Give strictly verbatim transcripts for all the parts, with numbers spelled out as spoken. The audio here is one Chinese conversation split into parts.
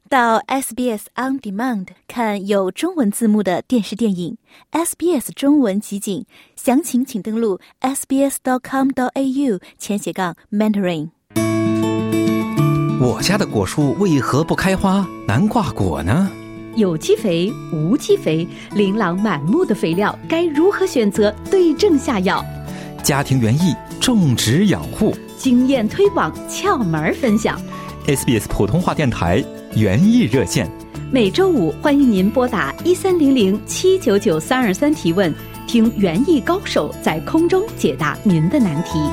到 S B S On Demand 看有中文字幕的电视电影 S B S 中文集锦，详情请登录 s b s dot com dot a u 前斜杠 mentoring。 我家的果树为何不开花难挂果呢？ 有机肥、无机肥，琳琅满目的肥料该如何选择，对症下药？ 家庭园艺种植养护经验推广窍门分享。 S B S 普通话电台园艺热线， 每周五欢迎您拨打一三零零七九九三二三提问，听园艺高手在空中解答您的难题。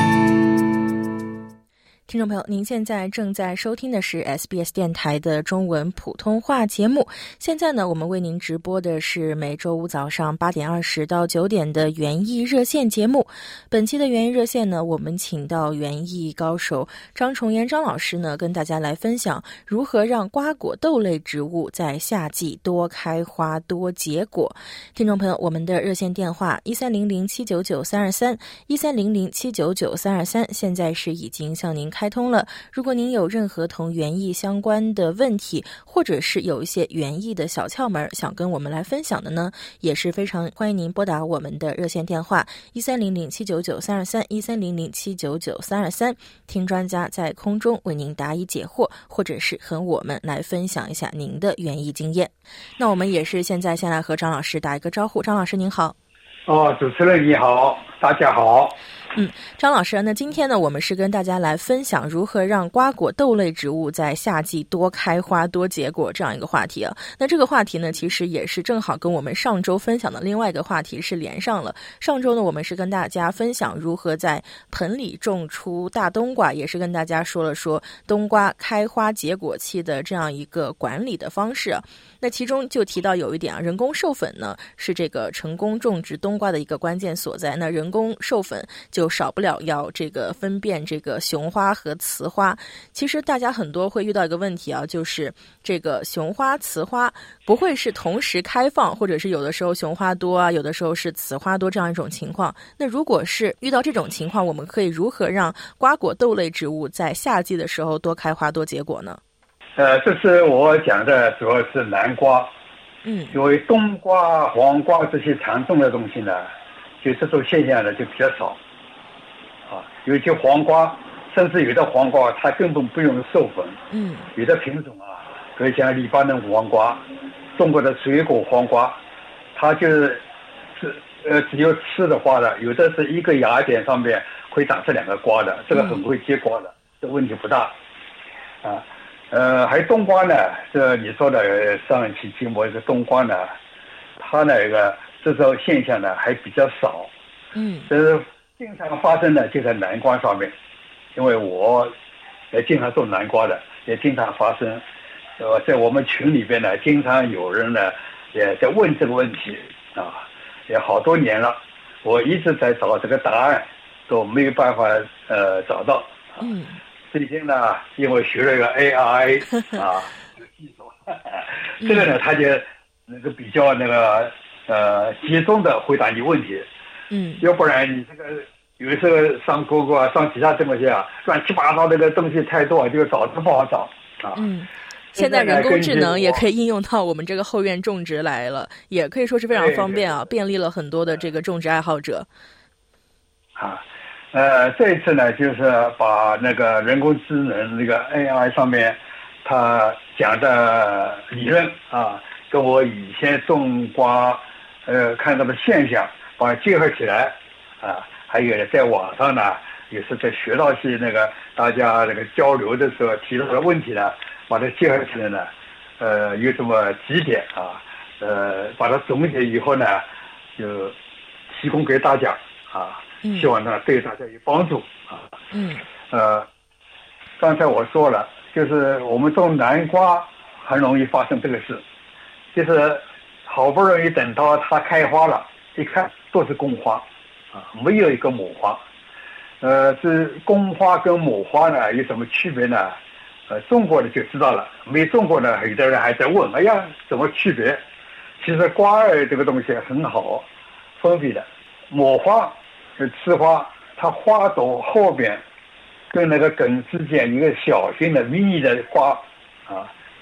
听众朋友，您现在正在收听的是 S B S 电台的中文普通话节目。现在呢，我们为您直播的是每周五早上八点二十到九点的园艺热线节目。本期的园艺热线呢，我们请到园艺高手张崇岩张老师呢，跟大家来分享如何让瓜果豆类植物在夏季多开花多结果。听众朋友，我们的热线电话一三零零七九九三二三一三零零七九九三二三，现在是已经向您开通了。如果您有任何同园艺相关的问题，或者是有一些园艺的小窍门想跟我们来分享的呢，也是非常欢迎您拨打我们的热线电话一三零零七九九三二三一三零零七九九三二三，听专家在空中为您答疑解惑，或者是和我们来分享一下您的园艺经验。那我们也是现在先来和张老师打一个招呼。张老师您好。 哦，主持人你好，大家好。 嗯，张老师，那今天呢，我们是跟大家来分享如何让瓜果豆类植物在夏季多开花多结果这样一个话题啊。那这个话题呢，其实也是正好跟我们上周分享的另外一个话题是连上了。上周呢，我们是跟大家分享如何在盆里种出大冬瓜，也是跟大家说了说冬瓜开花结果期的这样一个管理的方式啊。那其中就提到有一点啊，人工授粉呢是这个成功种植冬瓜的一个关键所在。那人工授粉就少不了要这个分辨这个雄花和雌花。其实大家很多会遇到一个问题啊，就是这个雄花雌花不会是同时开放，或者是有的时候雄花多啊，有的时候是雌花多这样一种情况。那如果是遇到这种情况，我们可以如何让瓜果豆类植物在夏季的时候多开花多结果呢？ 呃，这是我讲的主要是南瓜。 嗯， 因为冬瓜、黄瓜这些常种的东西呢，就这种现象呢就比较少。啊，有些黄瓜，甚至有的黄瓜它根本不用授粉。 嗯， 有的品种啊，比如像黎巴嫩黄瓜、中国的水果黄瓜，它就是是呃只有吃的花的，有的是一个芽点上面会长出两个瓜的，这个很会结瓜的，嗯、这问题不大。啊。呃，还有冬瓜呢，这你说的上一期节目这个冬瓜呢，它那个这种现象呢还比较少。 嗯， 这是经常发生的就在南瓜上面，因为我也经常种南瓜的，也经常发生。呃，在我们群里边呢，经常有人呢也在问这个问题啊，也好多年了，我一直在找这个答案，都没有办法呃找到。 嗯。 最近呢，因为学了一个 A I 啊，这个技术，这个呢，他就那个比较那个呃集中的回答你问题。 嗯， 要不然你这个有时候上谷歌啊，上其他东西啊，乱七八糟那个东西太多，就找都不好找啊。 嗯，现在人工智能也可以应用到我们这个后院种植来了，也可以说是非常方便啊，便利了很多的这个种植爱好者。 啊。呃，这一次呢，就是把那个人工智能那个 A I 上面，他讲的理论啊，跟我以前种瓜呃看到的现象，把它结合起来啊，还有在网上呢，也是在学到些那个大家那个交流的时候提到的问题呢，把它结合起来呢，呃，有这么几点啊，呃，把它总结以后呢，就提供给大家啊。希望呢对大家有帮助啊。 嗯。 呃，刚才我说了，就是我们种南瓜很容易发生这个事，就是好不容易等到它开花了，一看都是公花啊，没有一个母花。呃，这公花跟母花呢有什么区别呢？呃，种过的就知道了，没种过的有的人还在问，哎呀，怎么区别？其实瓜儿这个东西很好分别的，母花。雌花，它花朵后边跟那个根之间一个小型的迷你的花啊，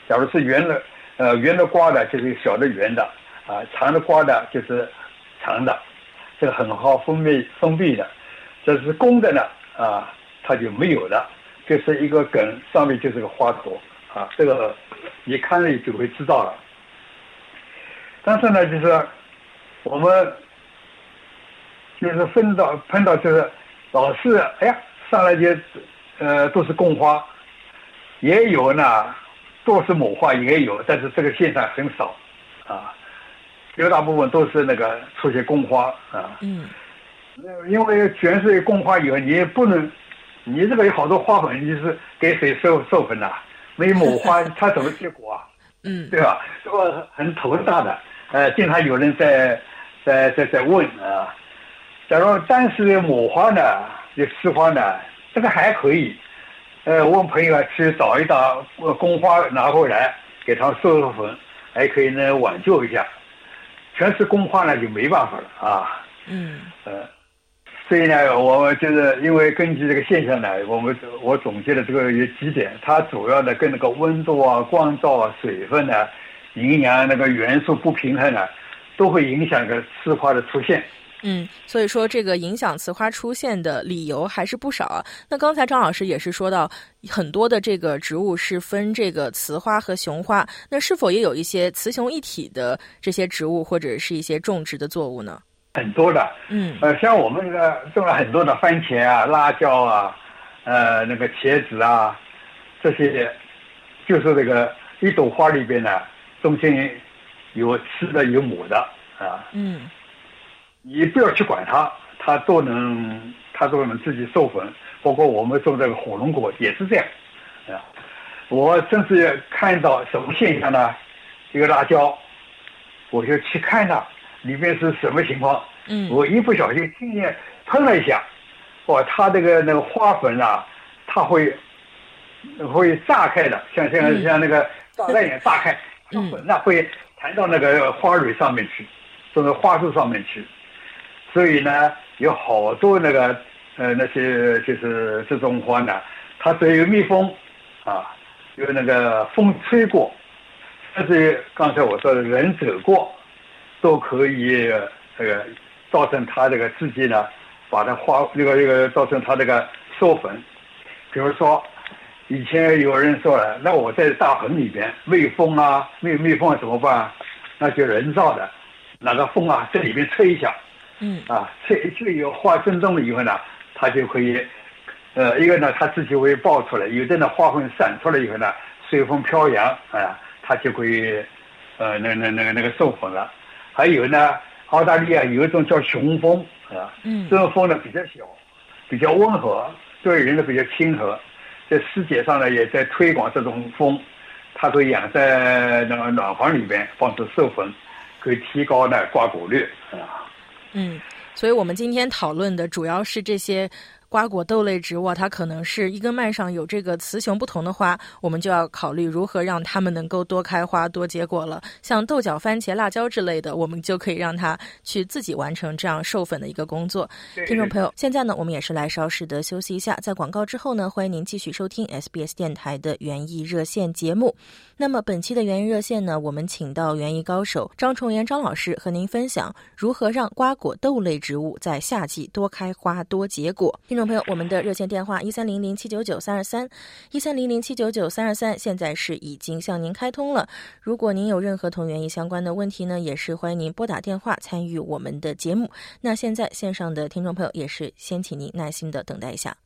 假如是圆的，呃，圆的瓜的就是小的圆的，啊，长的瓜的就是长的，这个很好封闭封闭的。这是公的呢，啊，它就没有的，就是一个梗上面就是个花朵，啊，这个一看了就会知道了。但是呢，就是我们就是分到碰到就是老是哎呀上来就呃都是公花，也有呢。都是母花也有，但是这个现象很少，啊，绝大部分都是那个出现公花啊。 嗯， 因为全是公花以后，你不能，你这个有好多花粉，你是给谁授授粉呐？没母花，它怎么结果啊？ 嗯， 对吧？这个很头大的，呃，经常有人在在在在问啊，假如单是母花呢，这雌花呢，这个还可以。呃，我们朋友啊，去找一打公花拿回来，给它授授粉，还可以呢挽救一下。全是公花呢，就没办法了啊。 嗯。 呃，所以呢，我们就是因为根据这个现象呢，我们我总结了这个有几点，它主要的跟那个温度啊、光照啊、水分呢、营养那个元素不平衡呢，都会影响个雌花的出现。 嗯，所以说这个影响雌花出现的理由还是不少啊。那刚才张老师也是说到，很多的这个植物是分这个雌花和雄花，那是否也有一些雌雄一体的这些植物或者是一些种植的作物呢？ 很多的， 嗯， 呃，像我们这个种了很多的番茄啊、辣椒啊、呃那个茄子啊，这些就是这个一朵花里边呢，中间有雌的有母的啊， 嗯。 你不要去管它，它都能，它都能自己授粉。包括我们种这个火龙果也是这样，啊，我甚至看到什么现象呢？一个辣椒，我就去看它里面是什么情况。 嗯， 我一不小心听见喷了一下，哇，它这个那个花粉啊，它会会炸开的，像像、嗯、像那个炸弹一样炸开，它粉呢会弹到那个花蕊上面去，这个花束上面去。所以呢，有好多那个呃那些就是这种花呢，它只有蜜蜂啊，有那个风吹过，甚至刚才我说的人走过，都可以这个造成它这个自己呢，把它花这个这个造成它这个授粉。比如说，以前有人说了，那我在大棚里边蜜蜂啊，蜜蜜蜂怎么办？那就人造的，拿个风啊在里面吹一下。 嗯啊，吹吹以后花生动了以后呢，它就可以，呃，一个呢它自己会爆出来，有的呢花粉散出来以后呢，随风飘扬啊，它就可以，呃，那那那个那个授粉了。还有呢，澳大利亚有一种叫雄蜂啊， 嗯， 这种蜂呢比较小，比较温和，对人呢比较亲和，在世界上呢也在推广这种蜂，它可以养在那个暖房里边，防止授粉，可以提高呢瓜果率啊。 嗯，所以我们今天讨论的主要是这些瓜果豆类植物，它可能是一根蔓上有这个雌雄不同的花，我们就要考虑如何让它们能够多开花多结果了。像豆角、番茄、辣椒之类的，我们就可以让它去自己完成这样授粉的一个工作。听众朋友，现在呢我们也是来稍事的休息一下，在广告之后呢，欢迎您继续收听 S B S 电台的园艺热线节目。那么本期的园艺热线呢，我们请到园艺高手张崇元张老师和您分享如何让瓜果豆类植物在夏季多开花多结果。听众朋友，我们的热线电话一三零零七九九三二三一三零零七九九三二三现在是已经向您开通了。如果您有任何同园艺相关的问题呢，也是欢迎您拨打电话参与我们的节目。那现在线上的听众朋友也是先请您耐心的等待一下。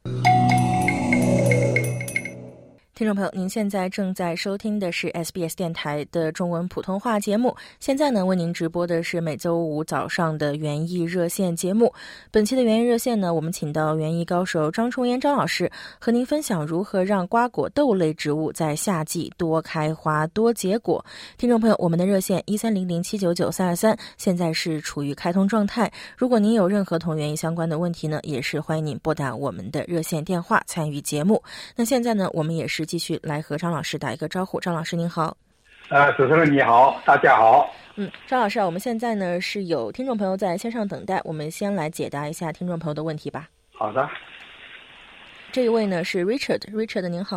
听众朋友，您现在正在收听的是 S B S 电台的中文普通话节目。现在呢，为您直播的是每周五早上的园艺热线节目。本期的园艺热线呢，我们请到园艺高手张崇元张老师和您分享如何让瓜果豆类植物在夏季多开花多结果。听众朋友，我们的热线一三零零七九九三二三现在是处于开通状态。如果您有任何同园艺相关的问题呢，也是欢迎您拨打我们的热线电话参与节目。那现在呢，我们也是继续来和张老师打一个招呼。张老师您好。 呃，主持人你好，大家好。 嗯，张老师啊，我们现在呢是有听众朋友在线上等待，我们先来解答一下听众朋友的问题吧。 好的。 这一位呢是 Richard，Richard Richard, 您好。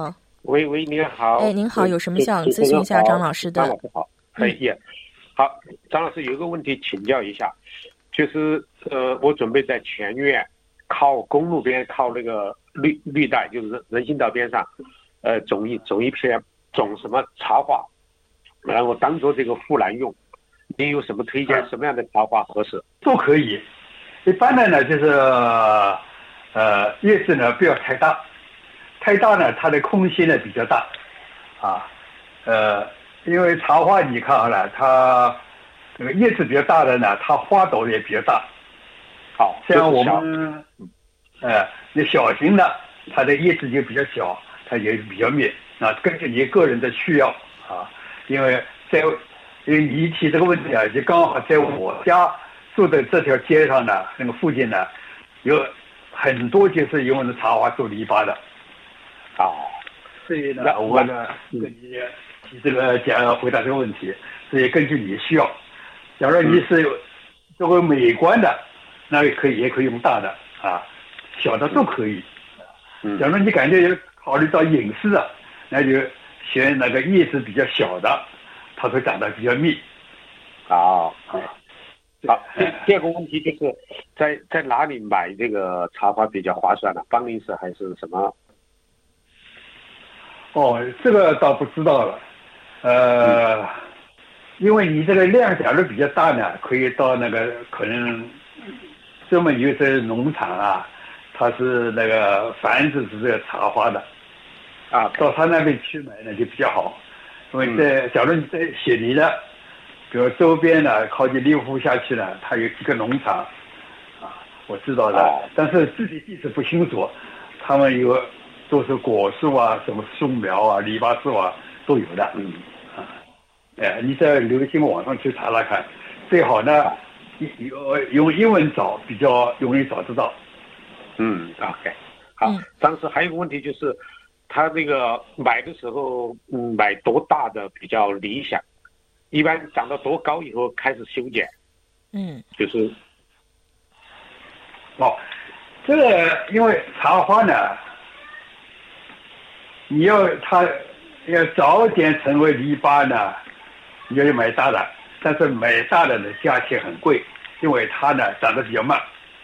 喂喂，您好。 哎，您好，有什么想咨询一下张老师的？ 张老师好。哎也好，张老师有个问题请教一下，就是呃，我准备在前院靠公路边靠那个绿绿带，就是人行道边上，呃，种一种一片种什么茶花，然后当做这个护栏用。您有什么推荐？什么样的茶花合适？ 都可以。一般的呢，就是呃叶子呢不要太大，太大呢它的空隙呢比较大，啊，呃，因为茶花你看好了，它这个叶子比较大的呢，它花朵也比较大。 好， 像我们呃那小型的，它的叶子就比较小，它也比较密。啊，根据你个人的需要啊，因为在因为你提这个问题啊，就刚好在我家住的这条街上呢，那个附近呢，有很多就是用的茶花做篱笆的。 啊， 所以呢，我呢跟你提这个讲回答这个问题，所以根据你需要，假如你是作为美观的，那也可以也可以用大的啊，小的都可以。 嗯， 假如你感觉考虑到隐私的，那就选那个叶子比较小的，它会长得比较密。 好，好，第第二个问题就是在在哪里买这个茶花比较划算呢？邦林市还是什么？ 哦，这个倒不知道了，呃，嗯、因为你这个量假如比较大呢，可以到那个可能专门有些农场啊，它是那个繁殖是这个茶花的，啊，到他那边去买呢就比较好，因为在、嗯、假如你在悉尼的，比如周边呢靠近利物浦下去呢，它有几个农场，啊，我知道的，哦、但是具体地址不清楚，他们有。都是果树啊，什么树苗啊、篱笆树啊都有的。嗯啊，哎，你在流行网上去查查看，最好呢，用用英文找比较容易找得到。 嗯 ，OK， 好。嗯、当时还有一个问题就是，他这个买的时候，嗯，买多大的比较理想？一般长到多高以后开始修剪？ 嗯， 就是， 哦，这个因为茶花呢。你要它要早点成为篱笆呢，你要买大的，但是买大的呢价钱很贵，因为它呢长得比较慢。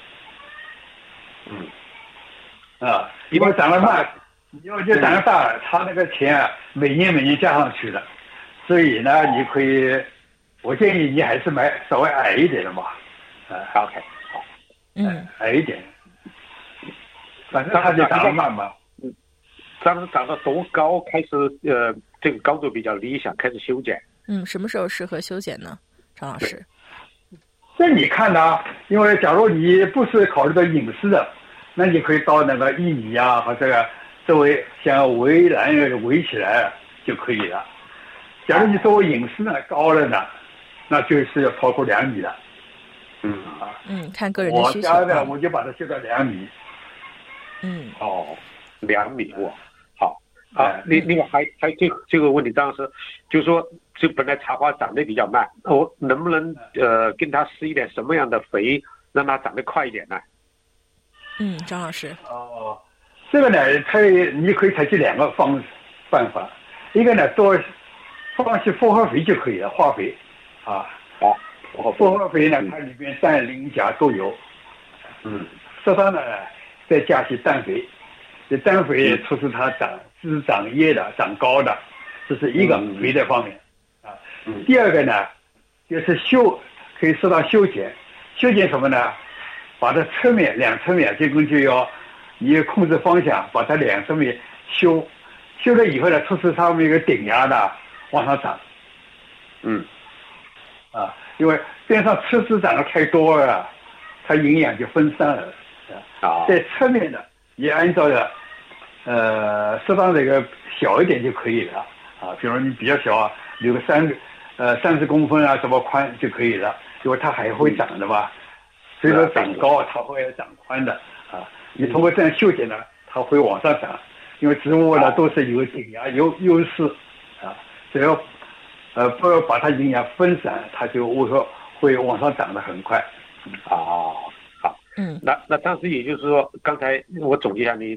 嗯， 啊，因为长得慢，你要就长得大，它那个钱啊每年每年加上去的，所以呢你可以，我建议你还是买稍微矮一点的嘛。 啊 ，OK， 好， 嗯， 矮一点，反正它就长得慢嘛。 当时长到多高开始呃这个高度比较理想开始修剪？ 嗯，什么时候适合修剪呢，张老师？ 这你看的，因为假如你不是考虑到隐私的，那你可以到那个一米啊和这个周围像围栏围起来就可以了。假如你作为隐私呢高了呢，那就是要超过两米了。 嗯啊， 嗯，看个人的需求。 我家的我就把它修到两米。 嗯， 哦，两米哇。好，另另外还还有这这个问题，张老师，就是说，这本来茶花长得比较慢，我能不能呃跟它施一点什么样的肥，让它长得快一点呢？ 嗯，张老师。 哦，这个呢，它你可以采取两个方办法，一个呢多放些复合肥就可以了，化肥，啊， 好， 复合肥呢，它里边氮、磷、钾都有， 嗯， 适当的再加些氮肥。这氮肥促使它长枝长叶的长高的，这是一个肥的方面啊。第二个呢，就是修可以适当修剪，修剪什么呢？把它侧面两侧面，这个就要你控制方向，把它两侧面修，修了以后呢，促使它们一个顶芽的往上长。 嗯， 啊，因为边上刺枝长得太多了，它营养就分散了啊。在侧面的也按照的。呃，适当这个小一点就可以了啊，比如你比较小啊，留个三呃三十公分啊，这么宽就可以了，因为它还会长的嘛，随着长高它会长宽的啊。你通过这样修剪呢，它会往上长，因为植物呢都是有顶芽优优势啊，只要呃不要把它营养分散，它就会会往上长得很快。 哦，好， 嗯， 那那当时也就是说，刚才我总结一下你。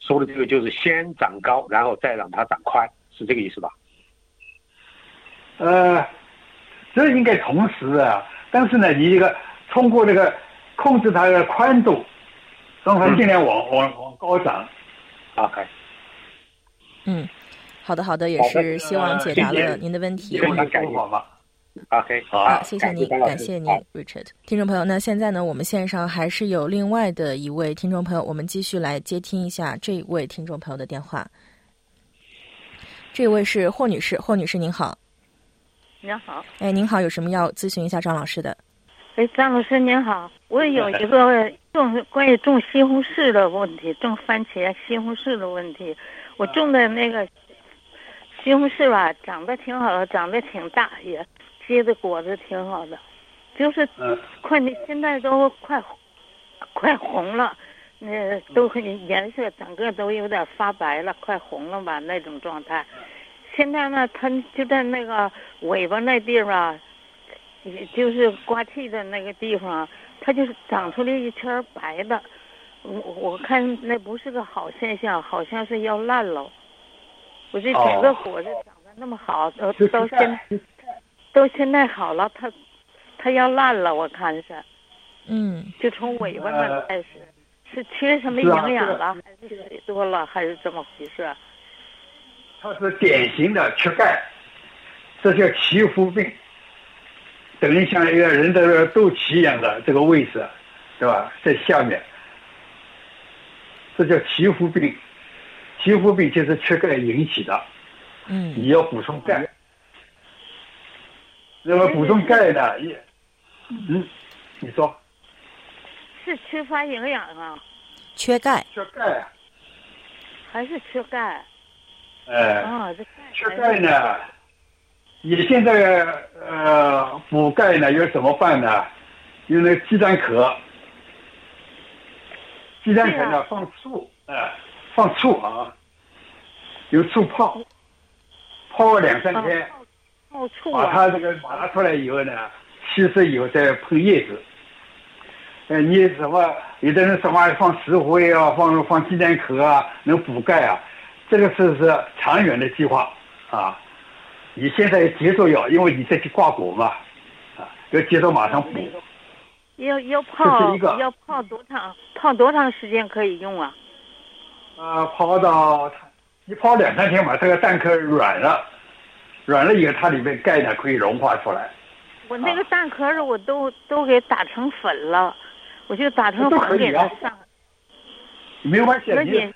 说的这个就是先长高，然后再让它长宽，是这个意思吧？ 呃，这应该同时啊，但是呢，你这个通过这个控制它的宽度，让它尽量往、嗯、往往高长。 OK。 嗯，好的好的，也是希望解答了您的问题。 非常感谢，好吗 ？OK， 好、 啊，谢谢您，感谢您 ，Richard。听众朋友，那现在呢，我们线上还是有另外的一位听众朋友，我们继续来接听一下这位听众朋友的电话。这位是霍女士，霍女士您好。 您好。 哎，您好，有什么要咨询一下张老师的？ 哎，张老师您好，我有一个种关于种西红柿的问题，种番茄、西红柿的问题。我种的那个西红柿吧，长得挺好的，长得挺大，也结的果子挺好的，就是快那现在都快快红了，那都颜色整个都有点发白了，快红了吧那种状态。现在呢，它就在那个尾巴那地方，也就是刮气的那个地方，它就是长出来一圈白的。我我看那不是个好现象，好像是要烂了。我这整个果子长得那么好，都、哦、到现在都现在好了，它它要烂了，我看是。 嗯。 就从尾巴那开始，呃、是缺什么营养了，啊、还是水多了，还是怎么回事？ 它是典型的缺钙，这叫脐肤病，等于像一个人的肚脐一样的这个位置，对吧？在下面，这叫脐肤病。脐肤病就是缺钙引起的， 嗯， 你要补充钙。那么补充钙呢？嗯，你说是缺乏营养啊？ 缺钙？ 缺钙啊？ 还是缺钙？ 哎， 哦，这缺钙呢？你现在呃补钙呢，有怎么办呢？用那个鸡蛋壳，鸡蛋壳呢、啊、放醋，哎、呃，放醋啊，用醋泡，泡两三天， 泡醋啊， 把它这个拿出来以后呢，稀释以后再喷叶子。呃，你什么有的人什么放石灰啊，放放鸡蛋壳啊，能补钙啊，这个是是长远的计划啊。你现在节奏要，因为你再去挂果嘛，啊，要节奏马上补。 要要泡要泡多长？泡多长时间可以用啊？ 呃，泡到你泡两三天吧，这个蛋壳软了，软了以后它里面钙呢可以融化出来。 我那个蛋壳我都、啊、都给打成粉了，我就打成粉给它上。 没关系，你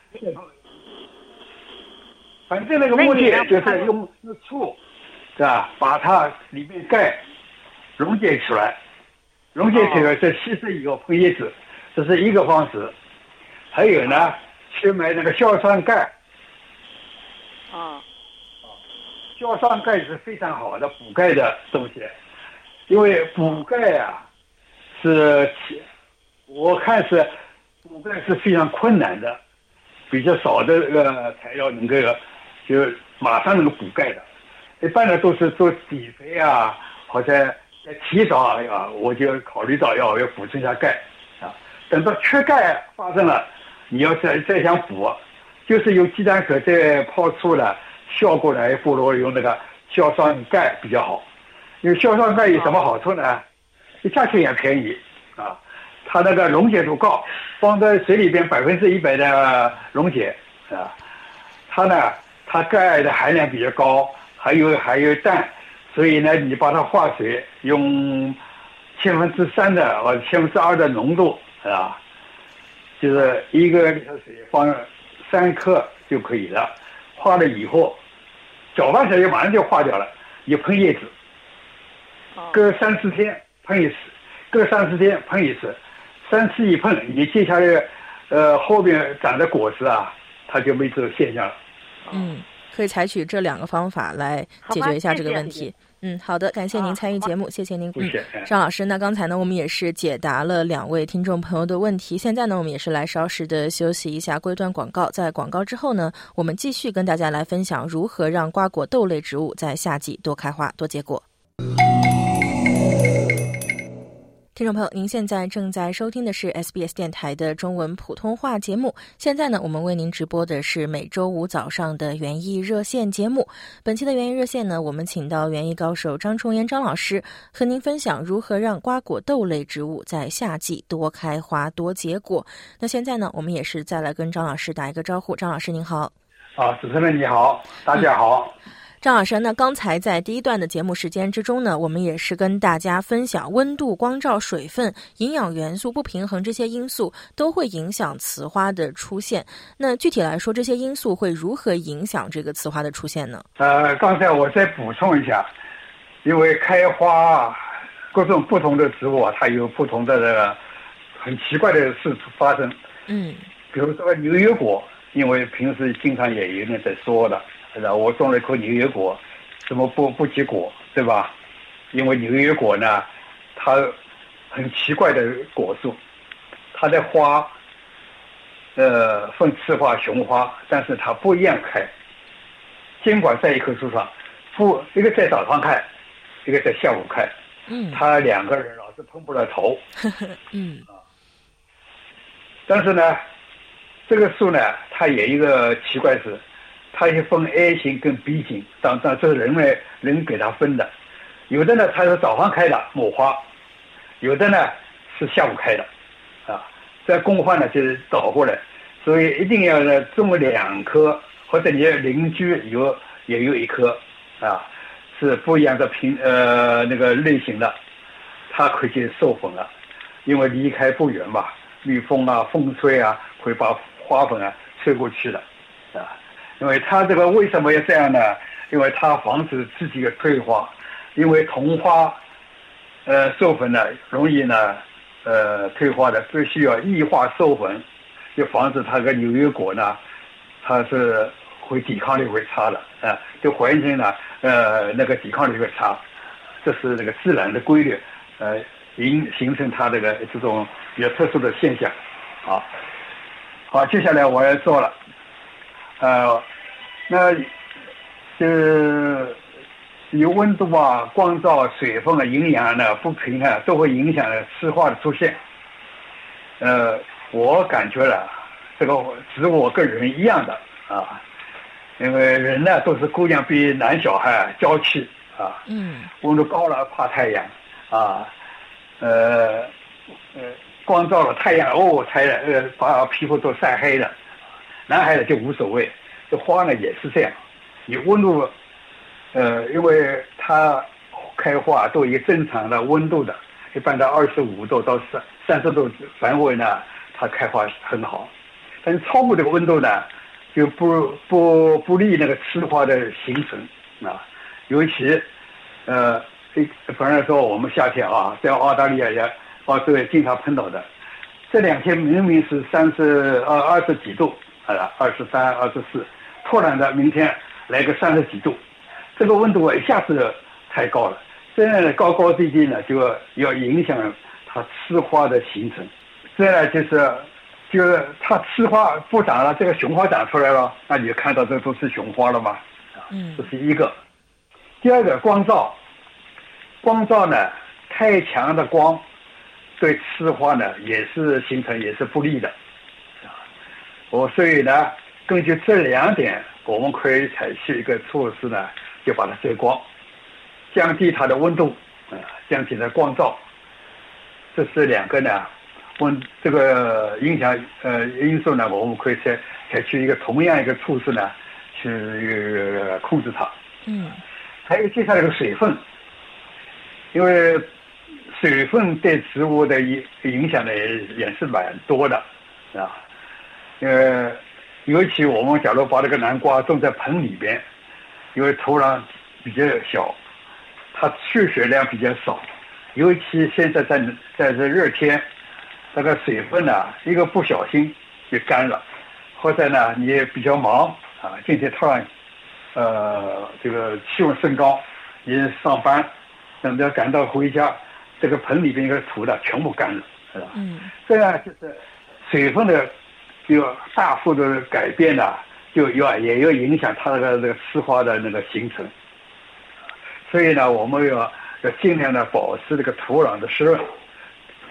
反正那个目的就是用用醋。是吧？把它里面钙溶解出来，溶解出来再稀释以后喷叶子，这是一个方式。还有呢，去买那个硝酸钙。 啊， 硝酸钙是非常好的补钙的东西，因为补钙啊，是我看是补钙是非常困难的，比较少的这个材料能够就马上能够补钙的。一般的都是做底肥啊，或者在提早啊，我就考虑到要要补充一下钙啊。等到缺钙发生了，你要再再想补，就是用鸡蛋壳再泡醋了，效果呢还不如用那个硝酸钙比较好。因为硝酸钙有什么好处呢？一价钱也便宜啊，它那个溶解度高，放在水里边百分之一百的溶解啊。它呢，它钙的含量比较高。还有还有氮，所以呢，你把它化水，用千分之三的或者千分之二的浓度啊，就是一个小水放三克就可以了。化了以后，搅拌起来马上就化掉了。你喷叶子，隔三四天喷一次，隔三四天喷一次，三次一喷，你接下来呃后面长的果实啊，它就没这个现象了。 嗯。可以采取这两个方法来解决一下这个问题。 谢谢嗯，好的，感谢您参与节目，谢谢您。 嗯， 张老师，那刚才呢，我们也是解答了两位听众朋友的问题。现在呢，我们也是来稍事的休息一下，过一段广告。在广告之后呢，我们继续跟大家来分享如何让瓜果豆类植物在夏季多开花、多结果。 听众朋友，您现在正在收听的是 S B S 电台的中文普通话节目。现在呢，我们为您直播的是每周五早上的园艺热线节目。本期的园艺热线呢，我们请到园艺高手张崇岩张老师，和您分享如何让瓜果豆类植物在夏季多开花多结果。那现在呢，我们也是再来跟张老师打一个招呼。张老师您好。 啊，主持人你好，大家好。 嗯张老师，那刚才在第一段的节目时间之中呢，我们也是跟大家分享温度、光照、水分、营养元素不平衡这些因素都会影响雌花的出现。那具体来说，这些因素会如何影响这个雌花的出现呢？ 呃，刚才我再补充一下，因为开花各种不同的植物啊，它有不同的这个很奇怪的事发生。 嗯， 比如说牛油果，因为平时经常也有人在说的。我种了一棵牛油果，怎么不不结果，对吧？因为牛油果呢，它很奇怪的果树，它的花，呃，分雌花、雄花，但是它不一样开。尽管在一棵树上，不一个在早上开，一个在下午开， 嗯， 它两个人老是碰不了头， 嗯， 但是呢，这个树呢，它有一个奇怪是。它也分 A 型跟 B 型，当当这是人为人给它分的，有的呢它是早上开的抹花，有的呢是下午开的，啊，这工换呢就是倒过来，所以一定要呢种两棵，或者你邻居有也有一棵，啊，是不一样的品呃那个类型的，它可以授粉了，因为离开不远嘛，蜜蜂啊风吹啊会把花粉啊吹过去的，啊。因为它这个为什么要这样呢？因为它防止自己的退化，因为同花，呃，授粉呢容易呢，呃，退化的，必须要异化授粉，就防止它个牛油果呢，它是会抵抗力会差的啊、呃，对环境呢，呃，那个抵抗力会差，这是那个自然的规律，呃，形形成它这个这种比较特殊的现象，啊，好，接下来我要说了。呃，那就是有温度啊、光照、水分啊、营养呢不平衡，都会影响雌花的出现。呃，我感觉了，这个植物跟人一样的啊，因为人呢都是姑娘比男小孩娇气啊， 嗯， 温度高了怕太阳啊，呃呃，光照了太阳哦，太阳呃把皮肤都晒黑了。男孩子就无所谓，这花呢也是这样，你温度，呃，因为它开花都有一个正常的温度的，一般在二十五度到三三十度范围呢，它开花很好。但是超过这个温度呢，就不不不利那个雌花的形成啊。尤其，呃，反正说我们夏天啊，在澳大利亚也澳洲也经常碰到的，这两天明明是三十呃二十几度。啊，二十三、二十四，突然的明天来个三十几度，这个温度一下子太高了，这样的高高低低呢，就要影响它雌花的形成。这样就是，就是它雌花不长了，这个雄花长出来了，那你就看到这都是雄花了嘛？啊，这是一个。第二个光照，光照呢，太强的光对雌花呢也是形成也是不利的。我所以呢，根据这两点，我们可以采取一个措施呢，就把它遮光，降低它的温度，啊、呃，降低它的光照。这是两个呢，温这个影响呃因素呢，我们可以采采取一个同样一个措施呢，去、呃、控制它。 嗯。 还有接下来的水分，因为水分对植物的影影响呢也也是蛮多的，啊。呃，尤其我们假如把这个南瓜种在盆里边，因为土壤比较小，它蓄水量比较少，尤其现在在在这热天，这个水分呢，一个不小心就干了，或者呢你也比较忙啊，今天突然呃这个气温升高，你上班等着赶到回家，这个盆里边一个土的全部干了，是吧？ 嗯， 这样就是水分的。就大幅度的改变呢，就要也要影响它的这个雌花的那个形成。所以呢，我们要要尽量的保持这个土壤的湿润，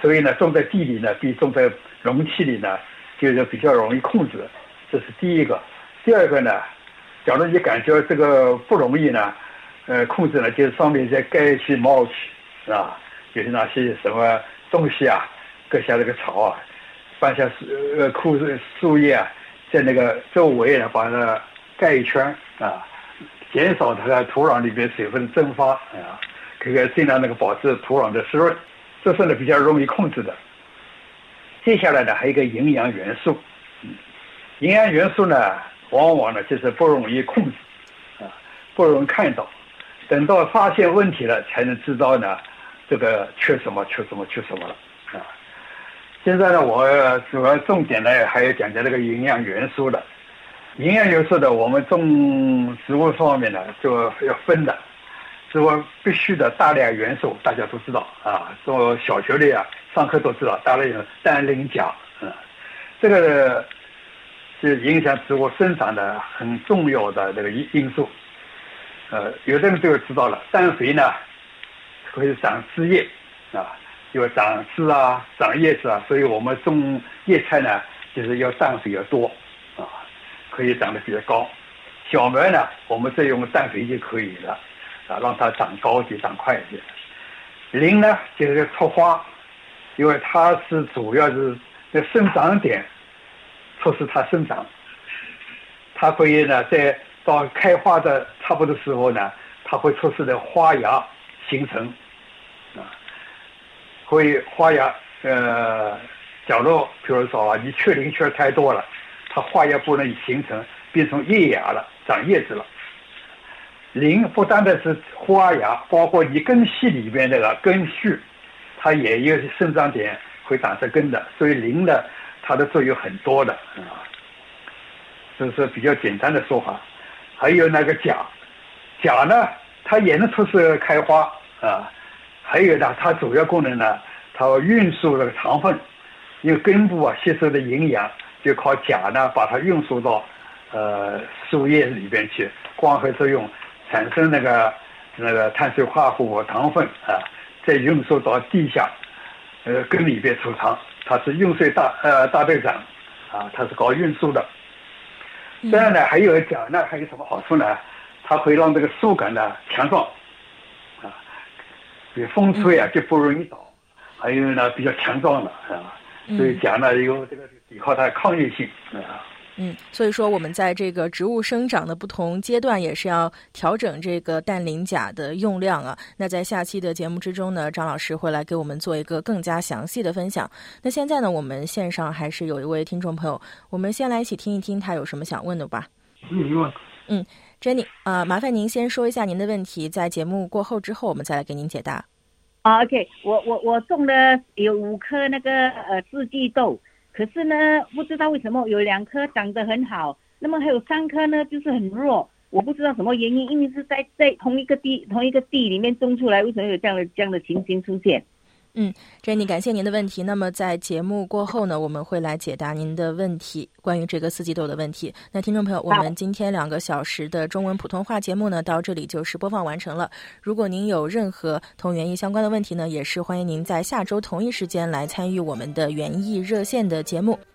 所以呢，种在地里呢，比种在容器里呢，就是比较容易控制。这是第一个。第二个呢，假如你感觉这个不容易呢，呃，控制呢，就是上面再盖一些 mulch 啊，就是那些什么东西啊，割下那个草啊，搬下呃枯树叶啊，在那个周围呢把它盖一圈啊，减少它的土壤里边水分蒸发啊，可以尽量那个保持土壤的湿润，这是呢比较容易控制的。接下来呢，还有一个营养元素，嗯，营养元素呢，往往呢就是不容易控制，啊，不容易看到，等到发现问题了，才能知道呢，这个缺什么，缺什么，缺什么了，啊。现在呢，我主要重点呢还要讲讲这个营养元素的。营养元素的，我们种植物方面呢，就要分的。植物必须的大量元素，大家都知道啊，做小学里啊，上课都知道，大量有氮、磷、钾，嗯，这个是影响植物生长的很重要的这个因素。呃，有的人就知道了，氮肥呢会长枝叶啊，有长枝啊，长叶子啊，所以我们种叶菜呢，就是要氮肥要多啊，可以长得比较高。小苗呢，我们再用氮肥就可以了。啊，让它长高一点，长快一点。磷呢，就是促花，因为它是主要是那生长点，促使它生长。它可以呢，在到开花的差不多时候呢，它会促使的花芽形成，啊，会花芽呃，假如比如说啊，你缺磷缺太多了，它花芽不能形成，变成叶芽了，长叶子了。磷不单单是花芽，包括你根系里边那个根须，它也有生长点会长出根的，所以磷呢，它的作用很多的啊。这是比较简单的说法。还有那个钾，钾呢，它也能促使开花啊。还有呢，它主要功能呢，它运输那个糖分，因为根部啊吸收的营养就靠钾呢把它运输到呃树叶里边去，光合作用。产生那个那个碳水化合物糖分啊，再运输到地下，呃根里边储藏，它是运输大呃大队长啊，它是搞运输的。当然呢，还有钾呢，还有什么好处呢？它会让这个树干呢强壮啊，比风吹啊就不容易倒，还有呢比较强壮的啊，所以钾呢有这个抵抗它的抗药性啊。 嗯，所以说我们在这个植物生长的不同阶段，也是要调整这个氮、磷、钾的用量啊。那在下期的节目之中呢，张老师会来给我们做一个更加详细的分享。那现在呢，我们线上还是有一位听众朋友，我们先来一起听一听他有什么想问的吧。 嗯嗯 Jenny 啊、呃，麻烦您先说一下您的问题，在节目过后之后，我们再来给您解答。 啊 ，OK， 我我我种了有五颗那个呃四季豆。可是呢，不知道为什么有两颗长得很好，那么还有三颗呢，就是很弱。我不知道什么原因，因为是在在同一个地同一个地里面种出来，为什么有这样的这样的情形出现？ 嗯 ，Jenny， 感谢您的问题。那么在节目过后呢，我们会来解答您的问题，关于这个四季豆的问题。那听众朋友，我们今天两个小时的中文普通话节目呢，到这里就是播放完成了。如果您有任何同园艺相关的问题呢，也是欢迎您在下周同一时间来参与我们的园艺热线的节目。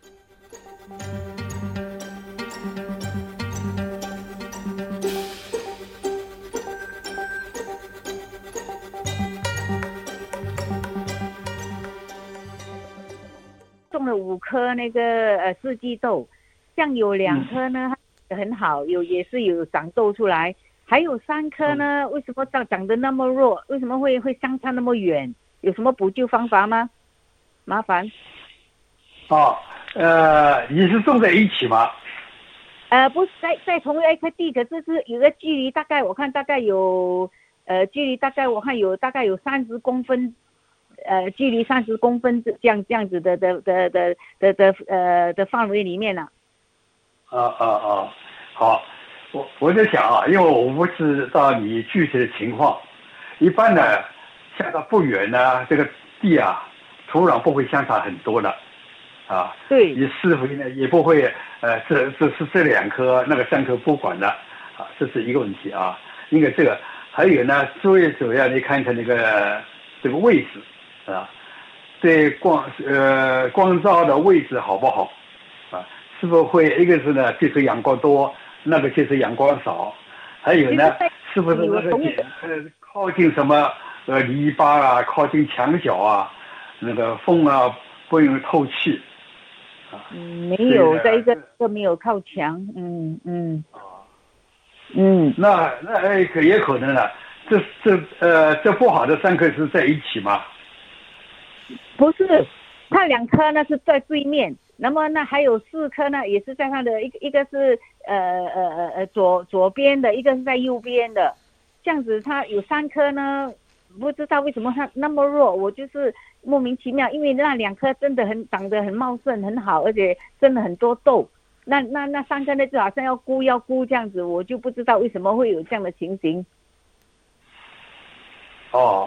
种了五颗那个呃四季豆，像有两颗呢、嗯、很好，有也是有长豆出来，还有三颗呢，为什么长长得那么弱？为什么会会相差那么远？有什么补救方法吗？麻烦。 哦，呃，你是种在一起吗？ 呃，不是在在同一块地，可是是有个距离，大概我看大概有呃距离大概我看有大概有三十公分。呃，距离三十公分这样这样子的的的的的的呃的范围里面呢、 啊。啊啊啊！好，我我在想啊，因为我不知道你具体的情况，一般呢，相差不远呢，这个地啊，土壤不会相差很多的，啊， 对， 你施肥呢也不会呃，这这是这两颗那个三颗不管的，啊，这是一个问题啊。因为这个还有呢，最主要你看看那个这个位置。啊， 对光呃光照的位置好不好啊？是否会一个是呢接受阳光多，那个接受阳光少？还有呢，是不是那个点呃靠近什么呃篱笆啊，靠近墙角啊，那个风啊不容易透气啊？ 嗯，没有，在一个都没有靠墙，嗯嗯嗯， 那那哎可也可能了，这这呃这不好的三棵是在一起吗？ 不是，它两棵呢是在对面，那么那还有四棵呢，也是在它的一个一个是呃呃呃呃左左边的，一个是在右边的，这样子它有三棵呢，不知道为什么它那么弱，我就是莫名其妙，因为那两棵真的很长得很茂盛很好，而且真的很多豆，那那那三棵呢就好像要枯要枯这样子，我就不知道为什么会有这样的情形。 哦，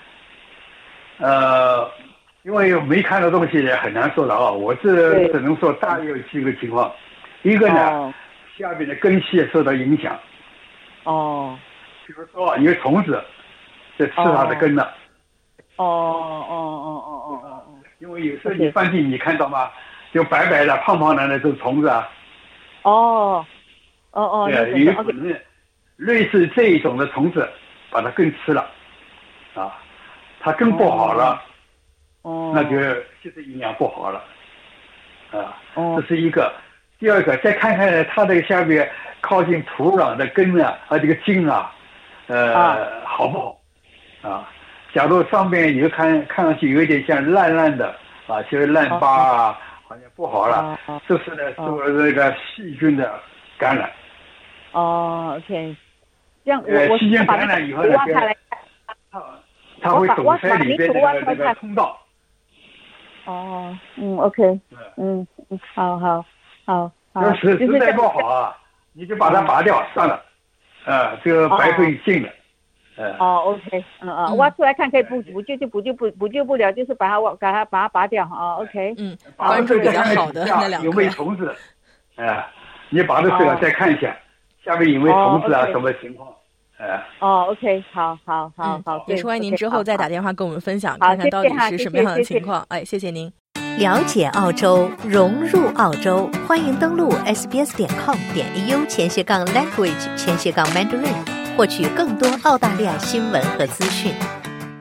呃。因为没看到东西也很难说了啊，我这只能说大约有几个情况，一个呢，哦、下面的根系受到影响。 哦， 比如说有虫子在吃它的根了。 哦哦哦哦哦哦哦。 因为有时候你翻地，你看到吗？就白白的、胖胖的那种虫子啊。 哦哦哦。 对，有可能类似这一种的虫子把它根吃了，啊，它根不好了。哦哦， 那就就是营养不好了，啊，哦、这是一个。第二个，再看看它这个下面靠近土壤的根啊，啊这个茎啊，呃，啊、好不好？啊，假如上面有看看上去有一点像烂烂的啊，就是烂疤啊，好像不好了，哦、这是呢是那个细菌的感染。 哦 ，OK， 这样我呃，细菌感染以后呢，它它会堵塞里边的那个通道。 哦，嗯 ，OK， 嗯嗯，好好好好， 要实实在不好啊，你就把它拔掉算了，啊，这个白费劲了，呃。 哦 ，OK， 嗯嗯，挖出来看可以补补救就补救不补救不了，就是把它挖把它把它拔掉啊 ，OK， 嗯，关注比较好的那两个有没有虫子？哎，你拔的时候再看一下下面有没有虫子啊，什么情况？ 哦 ，OK， 好好好好， 也是欢迎您之后再打电话跟我们分享，看看到底是什么样的情况。哎，谢谢您。 了解澳洲，融入澳洲，欢迎登录 s b s 点 com 点 a u 前斜杠 language 前斜杠 mandarin，获取更多澳大利亚新闻和资讯。